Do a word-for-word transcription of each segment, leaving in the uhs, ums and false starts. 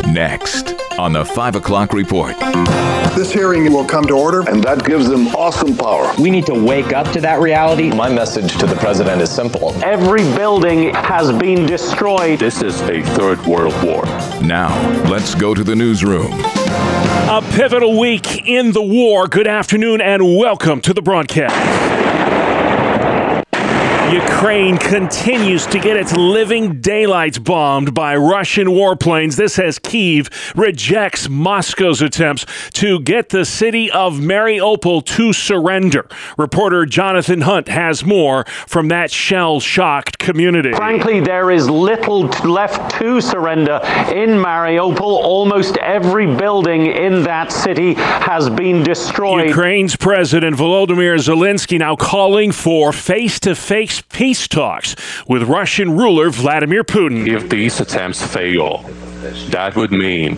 Next on the five o'clock report. This hearing will come to order, and that gives them awesome power. We need to wake up to that reality. My message to the president is simple. Every building has been destroyed. This is a third world war. Now, let's go to the newsroom. A pivotal week in the war. Good afternoon and welcome to the broadcast. Ukraine continues to get its living daylights bombed by Russian warplanes. This as Kyiv rejects Moscow's attempts to get the city of Mariupol to surrender. Reporter Jonathan Hunt has more from that shell-shocked community. Frankly, there is little left to surrender in Mariupol. Almost every building in that city has been destroyed. Ukraine's President Volodymyr Zelensky now calling for face-to-face peace talks with Russian ruler Vladimir Putin. If these attempts fail, that would mean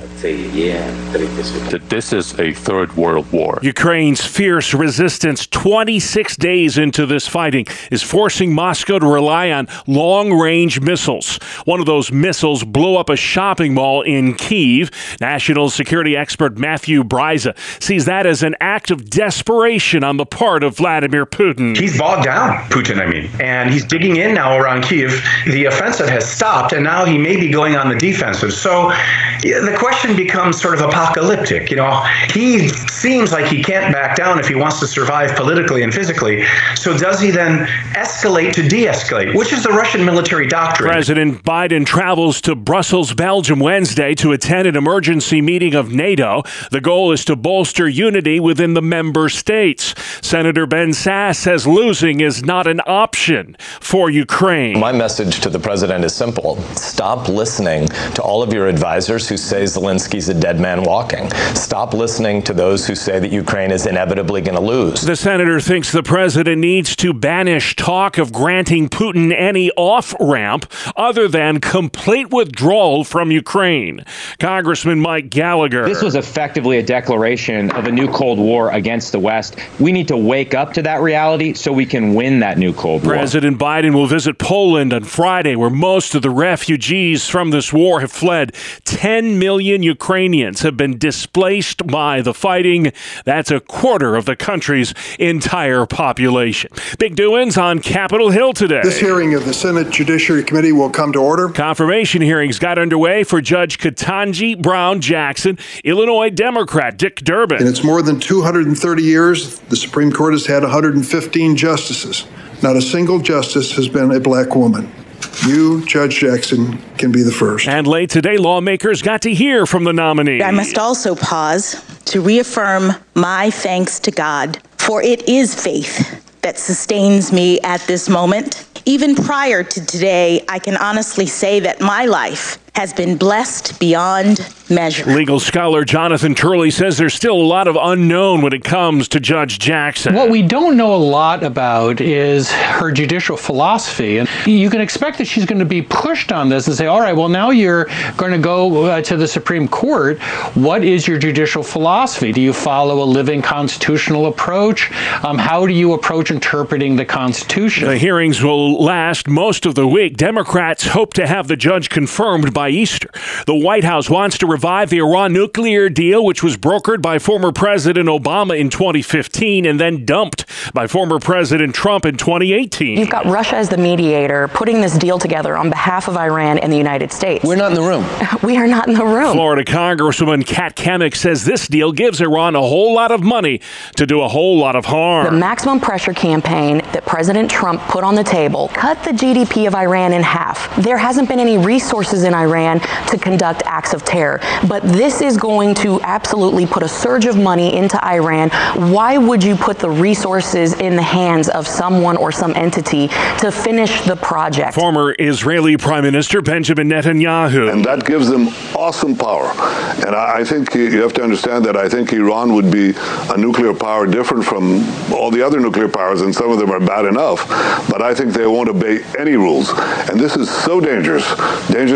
that this is a third world war. Ukraine's fierce resistance twenty-six days into this fighting is forcing Moscow to rely on long-range missiles. One of those missiles blew up a shopping mall in Kyiv. National security expert Matthew Bryza sees that as an act of desperation on the part of Vladimir Putin. He's bogged down, Putin, I mean, and he's digging in now around Kyiv. The offensive has stopped, and now he may be going on the defensive. So So the question becomes sort of apocalyptic. You know, he seems like he can't back down if he wants to survive politically and physically. So does he then escalate to de-escalate, which is the Russian military doctrine? President Biden travels to Brussels, Belgium Wednesday to attend an emergency meeting of NATO. The goal is to bolster unity within the member states. Senator Ben Sasse says losing is not an option for Ukraine. My message to the president is simple. Stop listening to all of your advisors who say Zelensky's a dead man walking. Stop listening to those who say that Ukraine is inevitably going to lose. The senator thinks the president needs to banish talk of granting Putin any off-ramp other than complete withdrawal from Ukraine. Congressman Mike Gallagher. This was effectively a declaration of a new Cold War against the West. We need to wake up to that reality so we can win that new Cold War. President Biden will visit Poland on Friday, where most of the refugees from this war have fled. ten million Ukrainians have been displaced by the fighting. That's a quarter of the country's entire population. Big doings on Capitol Hill today. This hearing of the Senate Judiciary Committee will come to order. Confirmation hearings got underway for Judge Ketanji Brown Jackson, Illinois Democrat Dick Durbin. In its more than two hundred thirty years, the Supreme Court has had one hundred fifteen justices. Not a single justice has been a black woman. You, Judge Jackson, can be the first. And late today, lawmakers got to hear from the nominee. I must also pause to reaffirm my thanks to God, for it is faith that sustains me at this moment. Even prior to today, I can honestly say that my life has been blessed beyond measure. Legal scholar Jonathan Turley says there's still a lot of unknown when it comes to Judge Jackson. What we don't know a lot about is her judicial philosophy. And you can expect that she's going to be pushed on this and say, all right, well, now you're going to go uh, to the Supreme Court. What is your judicial philosophy? Do you follow a living constitutional approach? Um, how do you approach interpreting the Constitution? The hearings will last most of the week. Democrats hope to have the judge confirmed by Easter. The White House wants to revive the Iran nuclear deal, which was brokered by former President Obama in twenty fifteen and then dumped by former President Trump in twenty eighteen. You've got Russia as the mediator putting this deal together on behalf of Iran and the United States. We're not in the room. We are not in the room. Florida Congresswoman Kat Kamick says this deal gives Iran a whole lot of money to do a whole lot of harm. The maximum pressure campaign that President Trump put on the table cut the G D P of Iran in half. There hasn't been any resources in Iran to conduct acts of terror. But this is going to absolutely put a surge of money into Iran. Why would you put the resources in the hands of someone or some entity to finish the project? Former Israeli Prime Minister Benjamin Netanyahu. And that gives them awesome power. And I, I think you have to understand that I think Iran would be a nuclear power different from all the other nuclear powers, and some of them are bad enough. But I think they won't obey any rules. And this is so dangerous. Dangerous for America.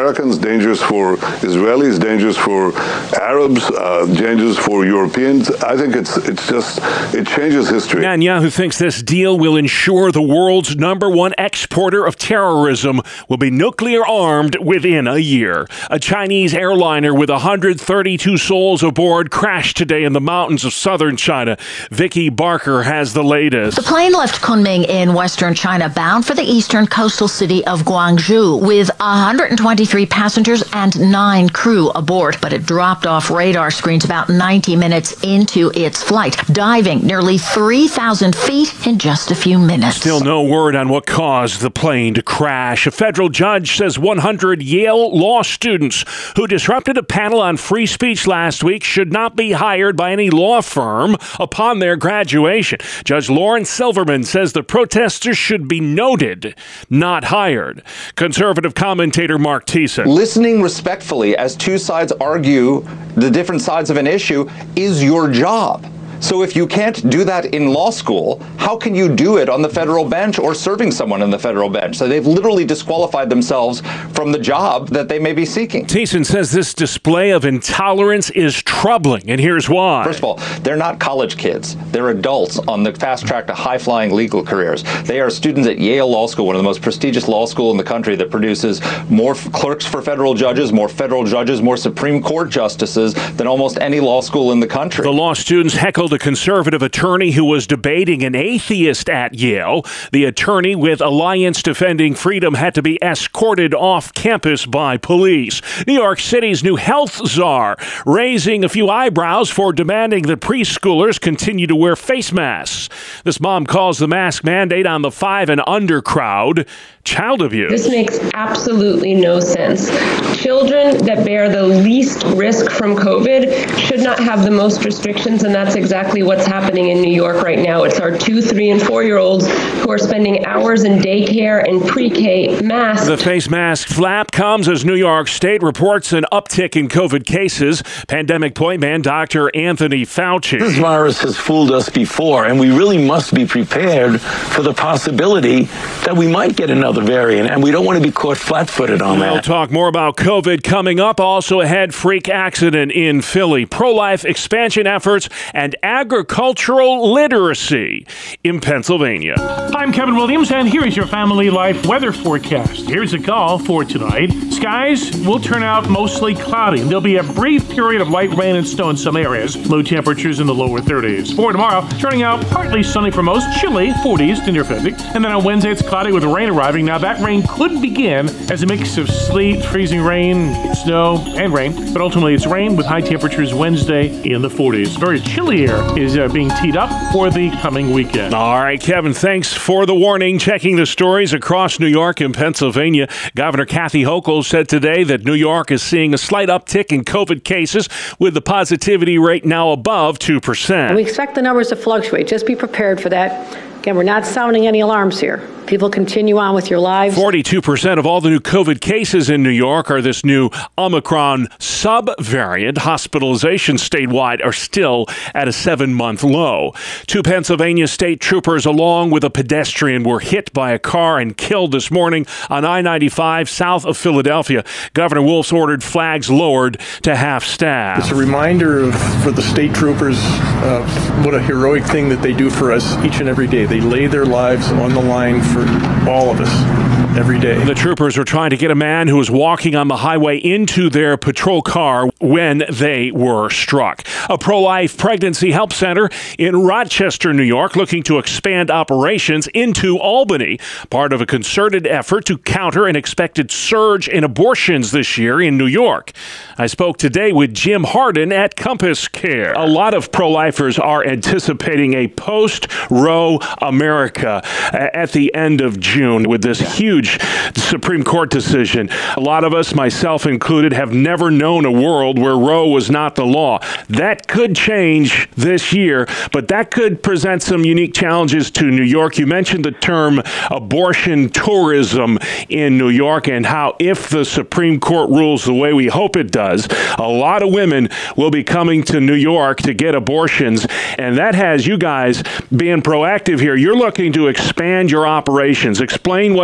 Americans, dangerous for Israelis, dangerous for Arabs, uh, dangerous for Europeans. I think it's it's just, it changes history. Netanyahu thinks this deal will ensure the world's number one exporter of terrorism will be nuclear armed within a year. A Chinese airliner with one hundred thirty-two souls aboard crashed today in the mountains of southern China. Vicky Barker has the latest. The plane left Kunming in western China bound for the eastern coastal city of Guangzhou with one hundred twenty-three passengers and nine crew aboard, but it dropped off radar screens about ninety minutes into its flight, diving nearly three thousand feet in just a few minutes. Still no word on what caused the plane to crash. A federal judge says one hundred Yale law students who disrupted a panel on free speech last week should not be hired by any law firm upon their graduation. Judge Lauren Silverman says the protesters should be noted, not hired. Conservative commentator Mark Thiessen. Listening respectfully as two sides argue the different sides of an issue is your job. So if you can't do that in law school, how can you do it on the federal bench or serving someone on the federal bench? So they've literally disqualified themselves from the job that they may be seeking. Thiessen says this display of intolerance is troubling, and here's why. First of all, they're not college kids. They're adults on the fast track to high-flying legal careers. They are students at Yale Law School, one of the most prestigious law school in the country that produces more f- clerks for federal judges, more federal judges, more Supreme Court justices than almost any law school in the country. The law students heckled a conservative attorney who was debating an atheist at Yale. The attorney with Alliance Defending Freedom had to be escorted off campus by police. New York City's new health czar raising a few eyebrows for demanding that preschoolers continue to wear face masks. This mom calls the mask mandate on the five and under crowd child abuse. This makes absolutely no sense. Children that bear the least risk from COVID should not have the most restrictions, and that's exactly what's happening in New York right now. It's our two, three, and four-year-olds who are spending hours in daycare and pre-K masked. The face mask flap comes as New York State reports an uptick in COVID cases. Pandemic point man Doctor Anthony Fauci. This virus has fooled us before, and we really must be prepared for the possibility that we might get another variant, and we don't want to be caught flat-footed on that. We'll talk more about COVID coming up. Also ahead, freak accident in Philly, pro-life expansion efforts, and agricultural literacy in Pennsylvania. I'm Kevin Williams, and here is your Family Life weather forecast. Here's a call for tonight. Skies will turn out mostly cloudy. There'll be a brief period of light rain and snow in some areas. Low temperatures in the lower thirties. For tomorrow, turning out partly sunny for most, chilly, forties to near fifty. And then on Wednesday, it's cloudy with rain arriving. Now, that rain could begin as a mix of sleet, freezing rain, snow, and rain. But ultimately, it's rain with high temperatures Wednesday in the forties. Very chilly air is uh, being teed up for the coming weekend. All right, Kevin, thanks for the warning. Checking the stories across New York and Pennsylvania. Governor Kathy Hochul said today that New York is seeing a slight uptick in COVID cases with the positivity rate now above two percent. We expect the numbers to fluctuate. Just be prepared for that. Again, we're not sounding any alarms here. People continue on with your lives. forty-two percent of all the new COVID cases in New York are this new Omicron subvariant. Hospitalizations statewide are still at a seven-month low. Two Pennsylvania state troopers, along with a pedestrian, were hit by a car and killed this morning on I ninety-five south of Philadelphia. Governor Wolf's ordered flags lowered to half-staff. It's a reminder of, for the state troopers uh, what a heroic thing that they do for us each and every day. They lay their lives on the line for all of us every day. The troopers were trying to get a man who was walking on the highway into their patrol car when they were struck. A pro-life pregnancy help center in Rochester, New York, looking to expand operations into Albany, part of a concerted effort to counter an expected surge in abortions this year in New York. I spoke today with Jim Harden at Compass Care. A lot of pro-lifers are anticipating a post-Roe America at the end of June with this huge Supreme Court decision. A lot of us, myself included, have never known a world where Roe was not the law. That could change this year, but that could present some unique challenges to New York. You mentioned the term abortion tourism in New York and how if the Supreme Court rules the way we hope it does, a lot of women will be coming to New York to get abortions, and that has you guys being proactive here. You're looking to expand your operations. Explain what you have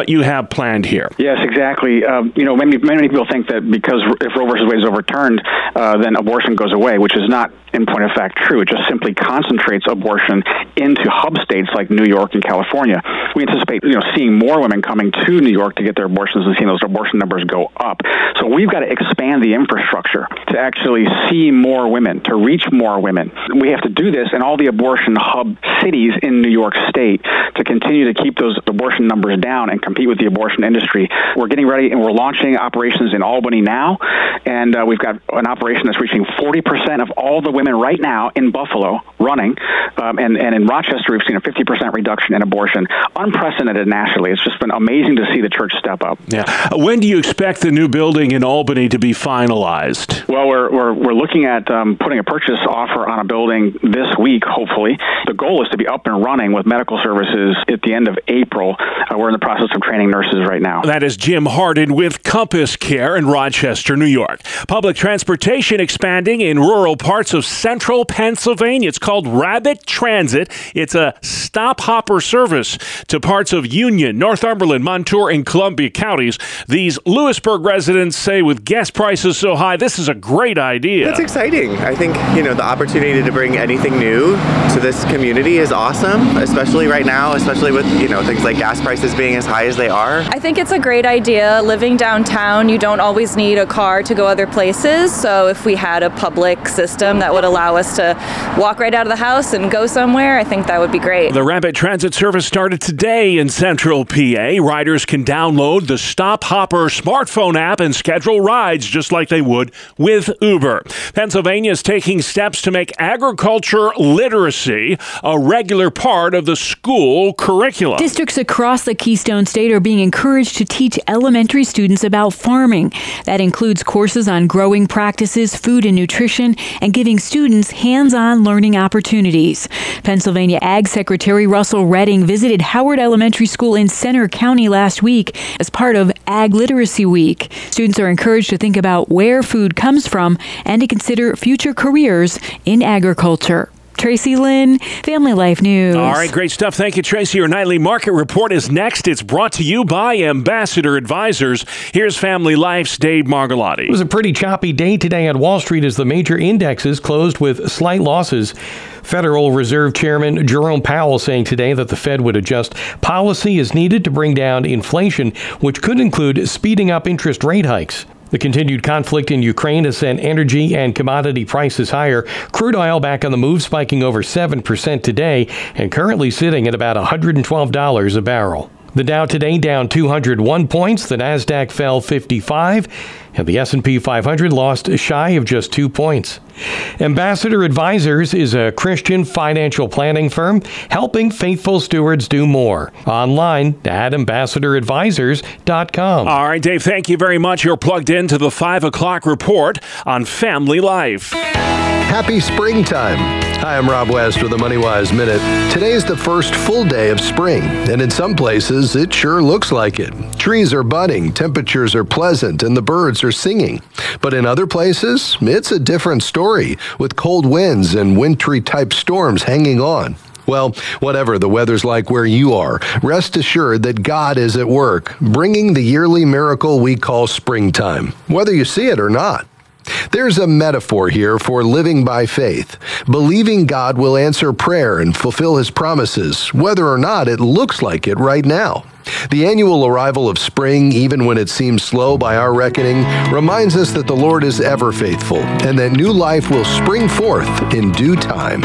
got planned here. Yes, exactly. Um, you know, many, many people think that because if Roe versus Wade is overturned, uh, then abortion goes away, which is not, in point of fact, true. It just simply concentrates abortion into hub states like New York and California. We anticipate, you know, seeing more women coming to New York to get their abortions and seeing those abortion numbers go up. So we've got to expand the infrastructure to actually see more women, to reach more women. We have to do this in all the abortion hub cities in New York State to continue to keep those abortion numbers down and compete with the abortion industry. We're getting ready and we're launching operations in Albany now, and uh, we've got an operation that's reaching forty percent of all the women right now in Buffalo running, um, and, and in Rochester we've seen a fifty percent reduction in abortion. Unprecedented nationally. It's just been amazing to see the church step up. Yeah. When do you expect the new building in Albany to be finalized? Well, we're we're, we're looking at um, putting a purchase offer on a building this week, hopefully. The goal is to be up and running with medical services at the end of April. Uh, we're in the process of training nurses right now. That is Jim Hardin with Compass Care in Rochester, New York. Public transportation expanding in rural parts of central Pennsylvania. It's called Rabbit Transit. It's a stop-hopper service to parts of Union, Northumberland, Montour, and Columbia counties. These Lewisburg residents say with gas prices so high, this is a great idea. That's exciting. I think, you know, the opportunity to bring anything new to this community is awesome, especially right now, especially with, you know, things like gas prices being as high as they are. I think it's a great idea. Living downtown, you don't always need a car to go other places. So if we had a public system that would allow us to walk right out of the house and go somewhere, I think that would be great. The Rabbit Transit service started today in Central P A. Riders can download the Stop Hopper smartphone app and schedule rides just like they would with Uber. Pennsylvania is taking steps to make agriculture literacy a regular part of the school curriculum. Districts across the Keystone State are being encouraged to teach elementary students about farming. That includes courses on growing practices, food and nutrition, and giving students hands-on learning opportunities. Pennsylvania Ag Secretary Russell Redding visited Howard Elementary School in Center County last week as part of Ag Literacy Week. Students are encouraged to think about where food comes from and to consider future careers in agriculture. Tracy Lynn, Family Life News. All right, great stuff. Thank you, Tracy. Your nightly market report is next. It's brought to you by Ambassador Advisors. Here's Family Life's Dave Margolotti. It was a pretty choppy day today at Wall Street as the major indexes closed with slight losses. Federal Reserve Chairman Jerome Powell saying today that the Fed would adjust policy as needed to bring down inflation, which could include speeding up interest rate hikes. The continued conflict in Ukraine has sent energy and commodity prices higher. Crude oil back on the move, spiking over seven percent today and currently sitting at about one hundred twelve dollars a barrel. The Dow today down two hundred one points. The Nasdaq fell fifty-five, and the S and P five hundred lost shy of just two points. Ambassador Advisors is a Christian financial planning firm helping faithful stewards do more. Online at ambassador advisors dot com. All right, Dave, thank you very much. You're plugged into the five o'clock report on Family Life. Happy springtime. Hi, I'm Rob West with the MoneyWise Minute. Today's the first full day of spring, and in some places, it sure looks like it. Trees are budding, temperatures are pleasant, and the birds are singing. But in other places, it's a different story, with cold winds and wintry-type storms hanging on. Well, whatever the weather's like where you are, rest assured that God is at work, bringing the yearly miracle we call springtime, whether you see it or not. There's a metaphor here for living by faith, believing God will answer prayer and fulfill his promises, whether or not it looks like it right now. The annual arrival of spring, even when it seems slow by our reckoning, reminds us that the Lord is ever faithful and that new life will spring forth in due time.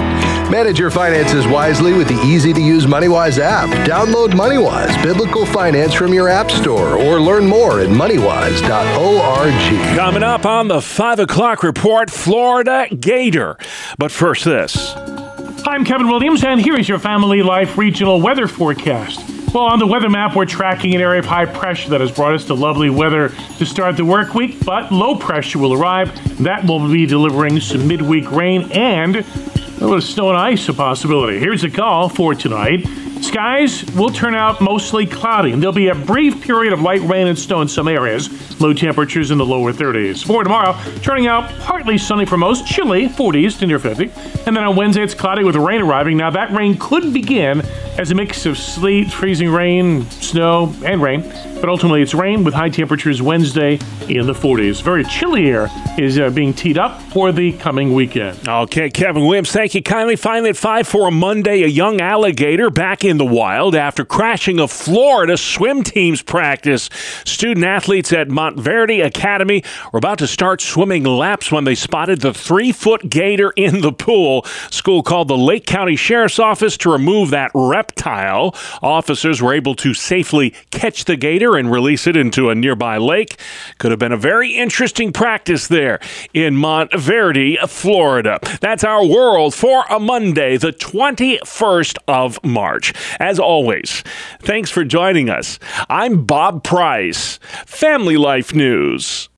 Manage your finances wisely with the easy-to-use MoneyWise app. Download MoneyWise Biblical Finance from your app store or learn more at money wise dot org. Coming up on the five o'clock report, Florida Gator. But first this. Hi, I'm Kevin Williams, and here is your Family Life regional weather forecast. Well, on the weather map, we're tracking an area of high pressure that has brought us to lovely weather to start the work week, but low pressure will arrive. That will be delivering some midweek rain and a little snow and ice a possibility. Here's a call for tonight. Skies will turn out mostly cloudy, and there'll be a brief period of light rain and snow in some areas. Low temperatures in the lower thirties. For tomorrow, turning out partly sunny for most, chilly, forties to near fifty. And then on Wednesday, it's cloudy with rain arriving. Now, that rain could begin as a mix of sleet, freezing rain, snow, and rain. But ultimately, it's rain with high temperatures Wednesday in the forties. Very chilly air is uh, being teed up for the coming weekend. Okay, Kevin Williams, thank you kindly. Finally at five for a Monday, a young alligator back in the wild after crashing a Florida swim team's practice. Student athletes at Montverde Academy were about to start swimming laps when they spotted the three-foot gator in the pool. School called the Lake County Sheriff's Office to remove that reptile. Officers were able to safely catch the gator and release it into a nearby lake. Could have been a very interesting practice there in Montverde, Florida. That's our world for a Monday, the twenty-first of March. As always, thanks for joining us. I'm Bob Price, Family Life News.